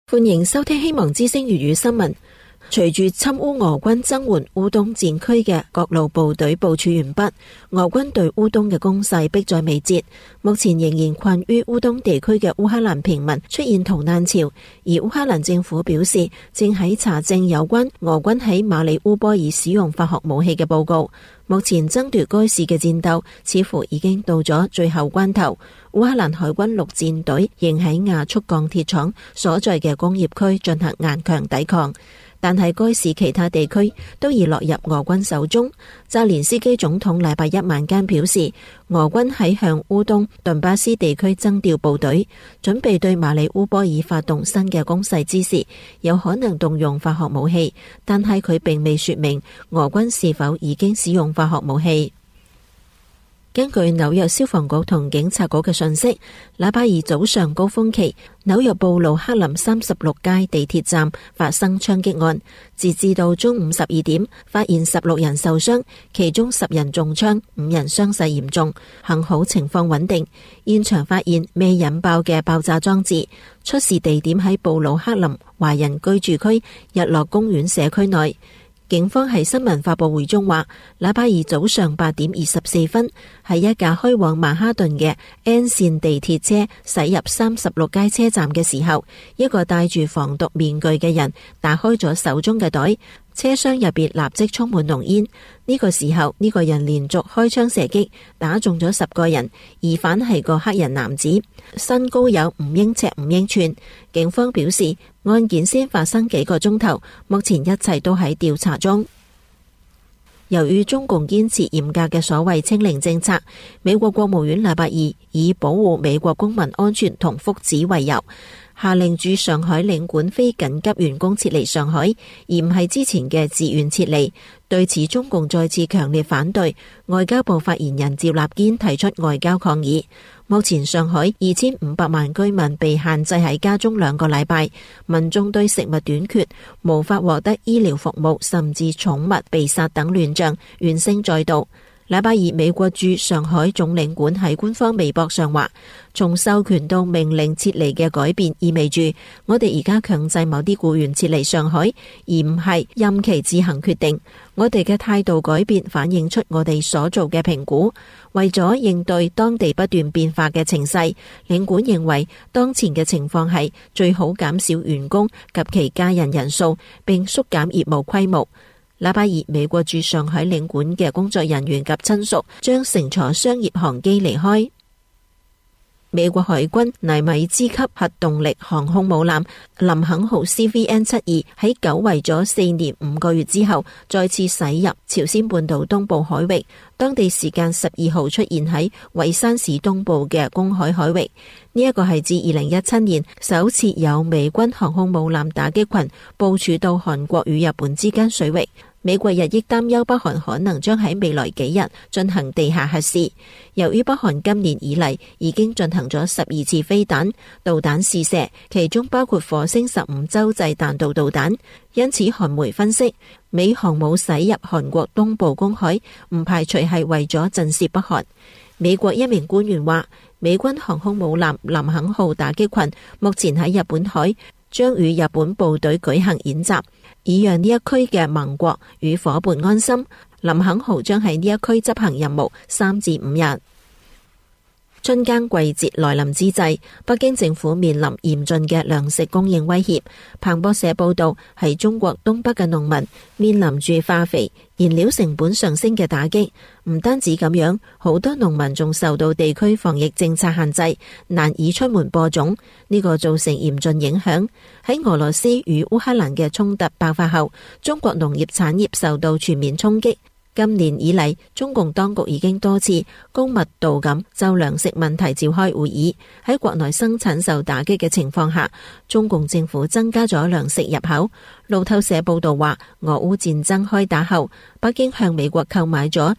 歡迎收聽希望之聲粵語新聞。隨住侵烏俄軍增援烏東戰區嘅各路部隊部署完畢，俄軍對烏東嘅攻勢迫在眉睫。目前仍然困於烏東地區嘅烏克蘭平民出現逃難潮，而烏克蘭政府表示正喺查證有關俄軍喺馬里烏波爾使用化學武器嘅報告。目前爭奪該市嘅戰鬥似乎已經到咗最後關頭。烏克蘭海軍陸戰隊仍喺亞速鋼鐵廠所在嘅工業區進行頑強抵抗，但係該市其他地區都已落入俄軍手中。澤連斯基總統禮拜一晚間表示，俄軍喺向烏東頓巴斯地區增調部隊，準備對馬里烏波爾發動新嘅攻勢之時，有可能動用化學武器，但係佢並未說明俄軍是否已經使用化學武器。根據紐約消防局同警察局嘅信息，禮拜二早上高峰期，紐約布魯克林36街地鐵站發生槍擊案，截至到中午12點，發現16人受傷，其中10人中槍，5人傷勢嚴重，幸好情況穩定。現場發現未引爆嘅爆炸裝置，出事地點喺布魯克林華人居住區日落公園社區內。警方喺新聞發佈會中話，禮拜二早上8點24分，喺一架開往曼哈頓嘅 N 線地鐵車駛入36街車站嘅時候，一個戴住防毒面具嘅人打開咗手中嘅袋，車廂入邊立即充滿濃煙。呢個時候，呢個人連續開槍射擊，打中咗10個人。疑犯係個黑人男子，身高有5英尺5英寸。警方表示，案件先發生幾個鐘頭，目前一切都喺調查中。由於中共堅持嚴格嘅所謂清零政策，美國國務院禮拜二以保護美國公民安全同福祉為由，下令駐上海領館非緊急員工撤離上海，而唔係之前嘅自願撤離。對此，中共再次強烈反對。外交部發言人趙立堅提出外交抗議。目前上海2500萬居民被限制喺家中2個禮拜，民眾對食物短缺、無法獲得醫療服務，甚至寵物被殺等亂象怨聲載道。禮拜二，美國駐上海總領館喺官方微博上話，從授權到命令撤離嘅改變，意味住我哋而家強制某啲僱員撤離上海，而唔係任其自行決定。我哋嘅態度改變反映出我哋所做嘅評估，為咗應對當地不斷變化嘅情勢，領館認為當前嘅情況係最好減少員工及其家人人數，並縮減業務規模。禮拜二，美國駐上海領館嘅工作人員及親屬將乘坐商業航機離開。美國海軍尼米茲級核動力航空母艦林肯號 CVN-72 喺久違咗4年5個月之後，再次駛入朝鮮半島東部海域。當地時間12號出現喺蔚山市東部嘅公海海域。呢一個係自2017年首次有美軍航空母艦打擊群部署到韓國與日本之間水域。美國日益擔憂北韓可能將喺未來幾日進行地下核試。由於北韓今年以嚟已經進行咗12次飛彈、導彈試射，其中包括火星15洲際彈道導彈，因此韓媒分析，美航母駛入韓國東部公海，唔排除係為咗震懾北韓。美國一名官員話，美軍航空母艦林肯號打擊群目前喺日本海，將與日本部隊舉行演習，以讓呢一區嘅盟國與夥伴安心。林肯號將喺呢一區執行任務3至5日。春耕季節來臨之際，北京政府面臨嚴峻嘅糧食供應威脅。彭博社報道，喺中國東北嘅農民面臨住化肥、燃料成本上升嘅打擊。唔單止咁樣，好多農民仲受到地區防疫政策限制，難以出門播種，呢個造成嚴峻影響。喺俄羅斯與烏克蘭嘅衝突爆發後，中國農業產業受到全面衝擊。今年以嚟，中共當局已經多次高密度咁就糧食問題召開會議。喺國內生產受打擊嘅情況下，中共政府增加咗糧食入口。路透社報道話，俄烏戰爭開打後，北京向美國購買咗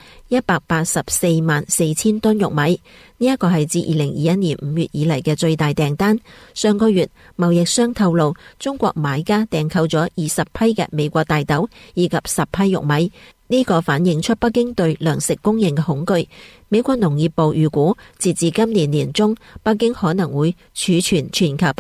184萬4千噸玉米，呢一個係自2021年5月以嚟嘅最大訂單。上個月，貿易商透露，中國買家訂購咗20批嘅美國大豆以及10批玉米。 呢個反映出北京對糧食供應嘅恐懼。美國農業部預估，截至今年年中，北京可能會儲存全球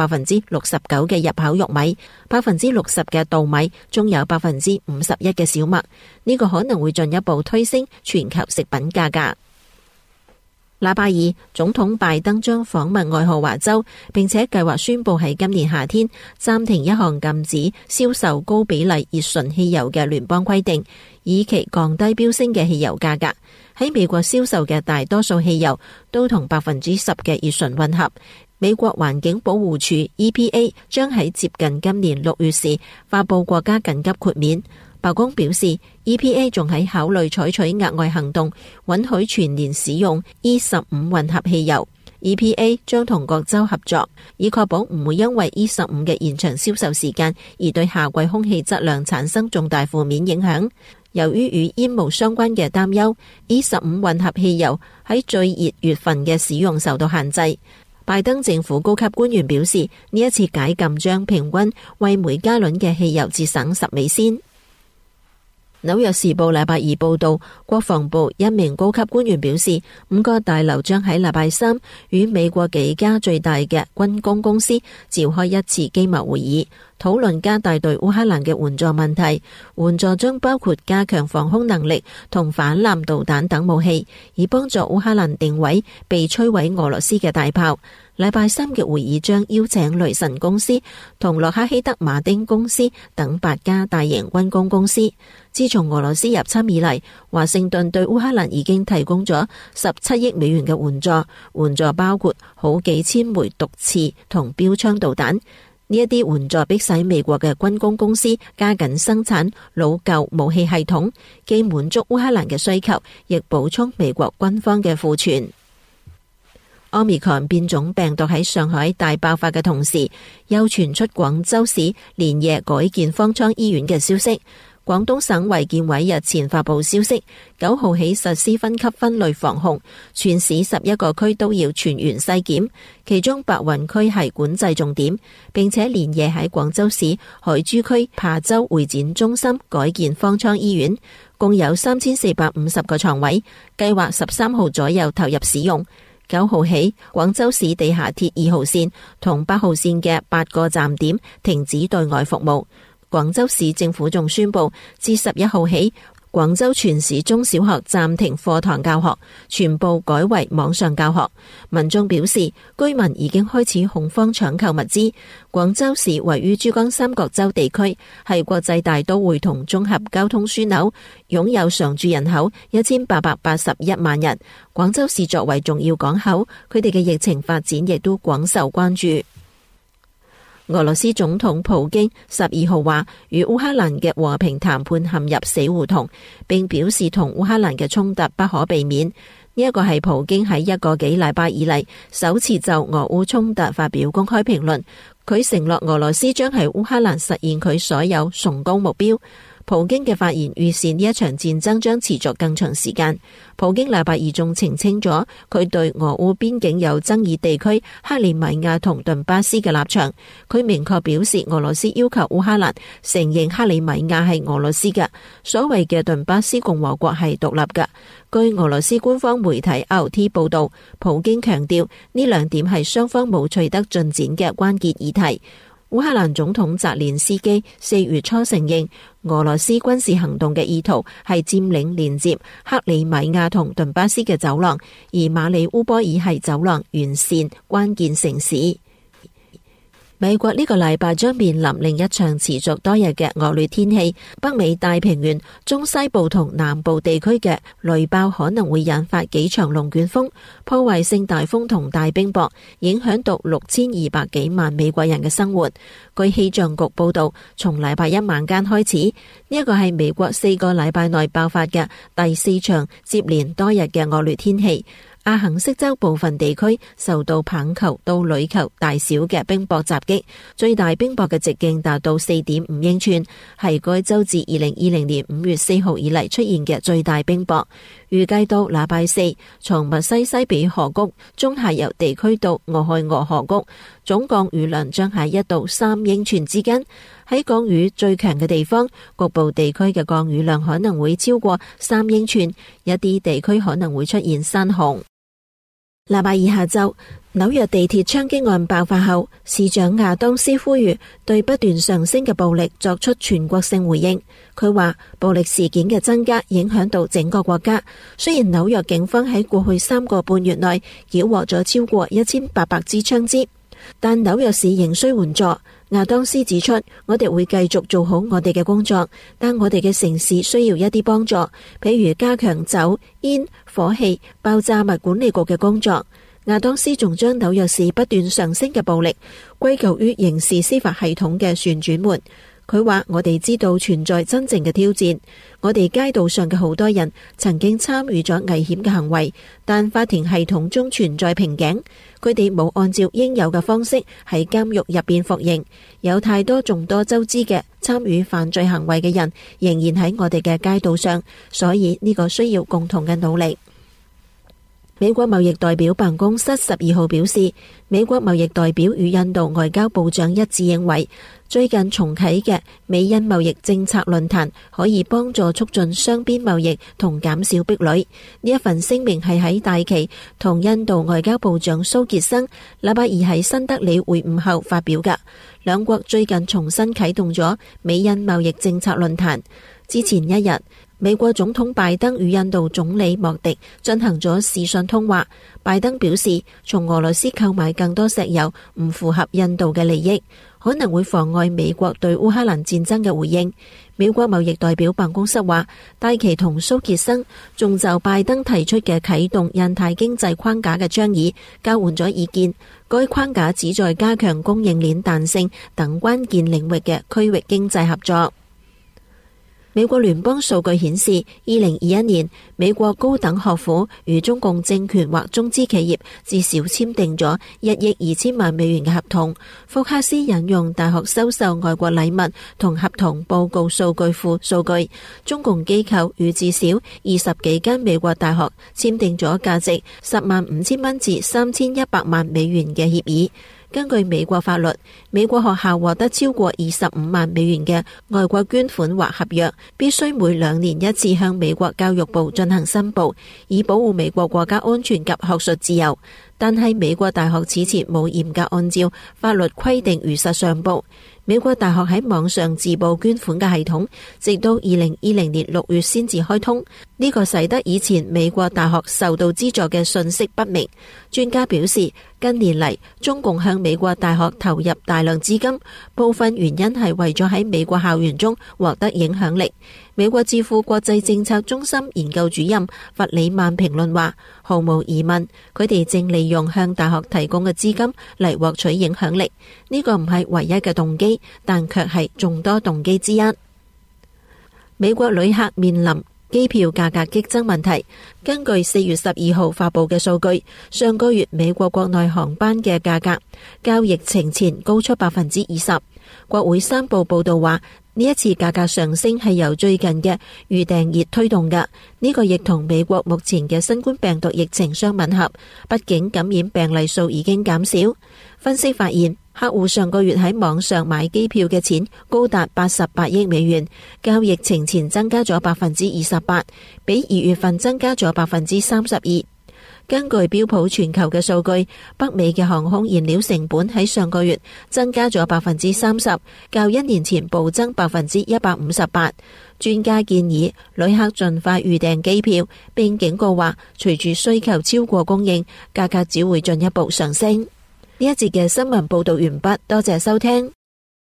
69%嘅入口玉米、60%嘅稻米，仲有51%嘅小麥。呢個可能會進一步推升全球食品價格。禮拜二，總統拜登將訪問愛荷華州，並且計劃宣布喺今年夏天暫停一項禁止銷售高比例乙醇汽油嘅聯邦規定，以期降低飆升嘅汽油價格。喺美國銷售嘅大多數汽油都同10%嘅乙醇混合。美國環境保護署 EPA 將喺接近今年6月時發佈國家緊急豁免。白宮表示 EPA 仲喺考慮採取額外行動，允許全年使用 E15 混合汽油。EPA 將同各州合作，以確保唔會因為 E15 嘅延長銷售時間而對夏季空氣質量產生重大負面影響。由於與煙霧相關嘅擔憂， E15 混合汽油喺最熱月份嘅使用受到限制。拜登政府高級官員表示，呢一次解禁將平均為每加侖嘅汽油節省10美仙。紐約時報禮拜二報道，國防部一名高級官員表示，5個大樓將喺禮拜三與美國幾家最大嘅軍工公司召開一次機密會議，討論加大對烏克蘭嘅援助問題。援助將包括加強防空能力同反艦導彈等武器，以幫助烏克蘭定位被摧毀俄羅斯嘅大炮。禮拜三嘅會議將邀請雷神公司同洛克希德馬丁公司等8家大型軍工公司。自從俄羅斯入侵以嚟，華盛頓對烏克蘭已經提供咗17億美元嘅援助，援助包括好幾千枚毒刺同標槍導彈。呢一啲援助迫使美國嘅軍工公司加緊生產老舊武器系統，既滿足烏克蘭嘅需求，亦補充美國軍方嘅庫存。Omicron 變種病毒喺上海大爆發嘅同時，又傳出廣州市連夜改建方艙醫院嘅消息。廣東省衛健委日前發布消息，9號起實施分級分類防控，全市11個區都要全員篩檢，其中白雲區係管制重點，並且連夜喺廣州市海珠區琶洲會展中心改建方艙醫院，共有3450個床位，計劃13號左右投入使用。9號起，廣州市地下鐵2號線同8號線嘅8個站點停止對外服務。廣州市政府仲宣布，自11號起，廣州全市中小學暫停課堂教學，全部改為網上教學。民眾表示，居民已經開始恐慌搶購物資。廣州市位於珠江三角洲地區，係國際大都會同綜合交通樞紐，擁有常住人口1881萬人。廣州市作為重要港口，佢哋嘅疫情發展亦都廣受關注。俄羅斯總統普京12號話，與烏克蘭嘅和平談判陷入死胡同，並表示同烏克蘭嘅衝突不可避免。呢一個係普京喺1個幾禮拜以嚟首次就俄烏衝突發表公開評論。佢承諾俄羅斯將喺烏克蘭實現佢所有崇高目標。普京嘅發言預示呢一場戰爭將持續更長時間。普京禮拜二仲澄清咗佢對俄烏邊境有爭議地區克里米亞同頓巴斯嘅立場。佢明確表示，俄羅斯要求烏克蘭承認克里米亞係俄羅斯嘅，所謂嘅頓巴斯共和國係獨立嘅。據俄羅斯官方媒體 RT 報道，普京強調呢兩點係雙方冇取得進展嘅關鍵議題。烏克蘭總統澤連斯基4月初承認，俄羅斯軍事行動嘅意圖係佔領連接克里米亞同頓巴斯嘅走廊，而馬里烏波爾係走廊沿線關鍵城市。美國呢個禮拜將面臨另一場持續多日嘅惡劣天氣，北美大平原、中西部同南部地區嘅雷暴可能會引發幾場龍捲風、破壞性大風同大冰雹，影響到6200幾萬美國人嘅生活。據氣象局報道，從禮拜一晚間開始，呢一個係美國4個禮拜內爆發嘅第4場接連多日嘅惡劣天氣。阿肯色州部分地區受到棒球到壘球大小嘅冰雹襲擊，最大冰雹嘅直徑達到4.5英寸，係該州自2020年5月4號以嚟出現嘅最大冰雹。預計到禮拜4，從密西西比河谷中下游地區到俄亥俄河谷，總降雨量將喺1到3英寸之間。 喺降雨最強嘅地方，局部地區嘅降雨量可能會超過3英寸，一啲地區可能會出現山洪。禮拜二下晝，紐約地鐵槍擊案爆發後，市長亞當斯呼籲對不斷上升嘅暴力作出全國性回應。佢話暴力事件嘅增加影響到整個國家。雖然紐約警方喺過去3個半月內繳獲咗超過1800支槍支，但紐約市仍需援助。亞當斯指出，我哋會繼續做好我哋嘅工作，但我哋嘅城市需要一啲幫助，譬如加強酒、煙、火器、爆炸物管理局嘅工作。亞當斯仲將紐約市不斷上升嘅暴力歸咎於刑事司法系統嘅旋轉門。佢話我哋知道存在真正嘅挑戰，我哋街道上嘅好多人曾經參與咗危險嘅行為，但法庭系統中存在瓶頸，佢哋冇按照應有嘅方式喺監獄入邊服刑，有太多眾多周知嘅參與犯罪行為嘅人仍然喺我哋嘅街道上，所以呢個需要共同嘅努力。美國貿易代表辦公室12號表示，美國貿易代表與印度外交部長一致認為，最近重啟嘅美印貿易政策論壇可以幫助促進雙邊貿易同減少壁壘。呢一份聲明係喺戴琪同印度外交部長蘇傑生禮拜二喺新德里會晤後發表嘅。兩國最近重新啟動咗美印貿易政策論壇。之前一日，美國總統拜登與印度總理莫迪進行咗視訊通話。拜登表示，從俄羅斯購買更多石油唔符合印度嘅利益，可能會妨礙美國對烏克蘭戰爭嘅回應。美國貿易代表辦公室話，戴琪同蘇傑生仲就拜登提出嘅啟動印太經濟框架嘅倡議交換咗意見。該框架旨在加強供應鏈彈性等關鍵領域嘅區域經濟合作。美國聯邦數據顯示，2021年美國高等學府與中共政權或中資企業至少簽訂咗1億2千萬美元嘅合同。福克斯引用大學收受外國禮物同合同報告數據庫數據，中共機構與至少20幾間美國大學簽訂咗價值10.5萬至3100萬美元嘅協議。根據美國法律，美國學校獲得超過25萬美元嘅外國捐款或合約，必須每2年一次向美國教育部進行申報，以保護美國國家安全及學術自由。但係美國大學此前冇嚴格按照法律規定如實上報。美國大學喺網上自報捐款嘅系統，直到2020年6月先至開通，呢個使得以前美國大學受到資助嘅信息不明。專家表示，近年嚟中共向美國大學投入大量資金，部分原因係為咗喺美國校園中獲得影響力。美國智庫國際政策中心研究主任弗里曼評論話，毫無疑問，佢哋正利用向大學提供嘅資金嚟獲取影響力。呢個唔係唯一嘅動機，但卻係眾多動機之一。美國旅客面臨機票價格激增問題。根據4月12號發佈嘅數據，上個月美國國內航班嘅價格較疫情前高出20%。國會山報報道話，呢一次價格上升係由最近嘅預訂熱推動嘅，呢個亦同美國目前嘅新冠病毒疫情相吻合，畢竟感染病例數已經減少。分析發現，客戶上個月喺網上買機票嘅錢高達88億美元，較疫情前增加咗28%，比2月份增加咗32%。根據標普全球嘅數據，北美嘅航空燃料成本喺上個月增加咗30%，較1年前暴增158%。專家建議旅客盡快預訂機票，並警告話，隨住需求超過供應，價格只會進一步上升。呢一節嘅新聞報道完畢，多謝收聽。